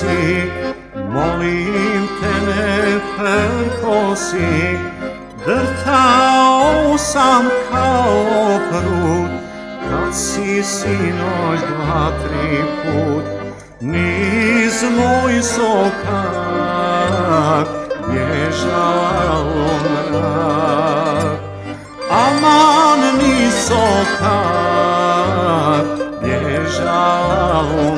si, molim te ne prkosi, drhtao sam kao prut, kad si sinoć 2-3 put niz moj sokak bježala u mrak. Aman mi sokak bježala u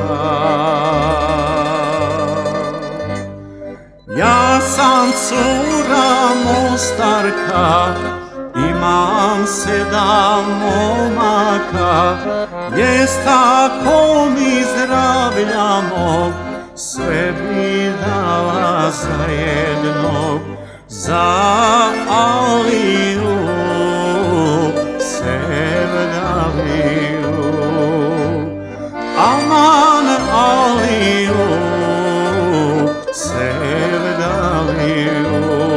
mrak. Ja sam cura Mostarka, imam 7 momaka, jest tako mi zdravlja mog, sve bi dala za jednog, za Aliju Sevdaliju. Aman Aliju Sevdaliju.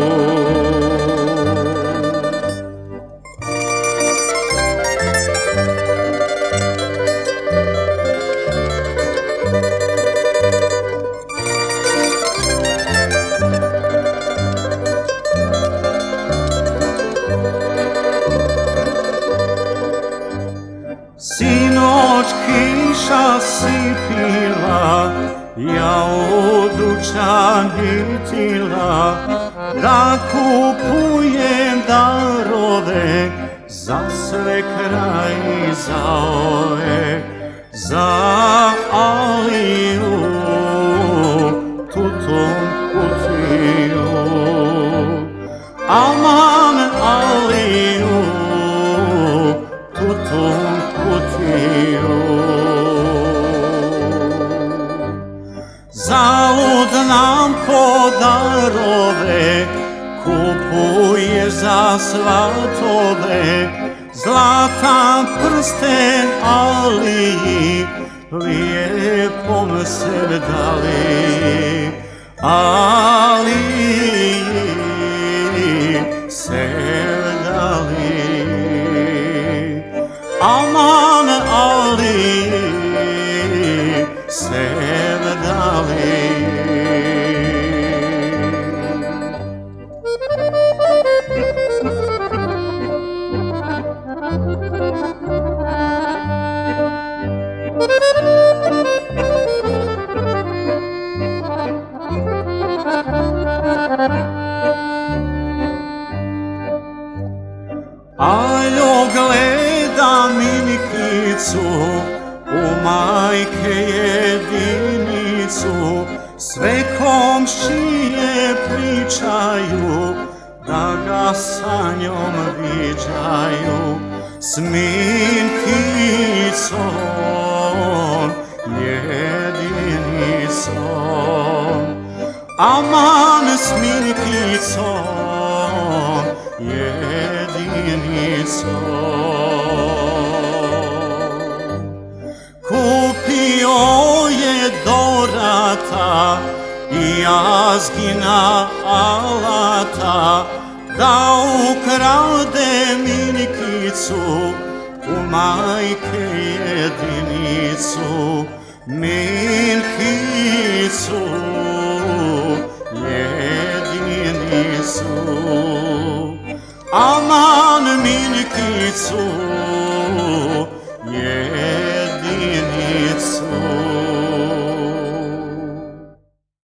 Sinoć kiša sipila, ja u dućan hitila, da kupujem darove za sve kraj i za ove, za Aliju tutom kutiju. Aman Aliju tutom kutiju. Zalud nam ko darove kupuje za svatove, zlatan prsten Aliji lijepom Sevdaliji. Aliji Sevdaliji. Aman Aliji Sevdaliji. Aljo gleda Minikicu, u majke jedinicu, sve komšije pričaju, da ga sa njom viđaju, s Minkicom jedinicom. Aman s Minkicom jedinicom. Kupio je Dorata i Jazgina alata, da ukrade Minikicu, u majke jedinicu. Minkicu jedinicu. Aman Minikicu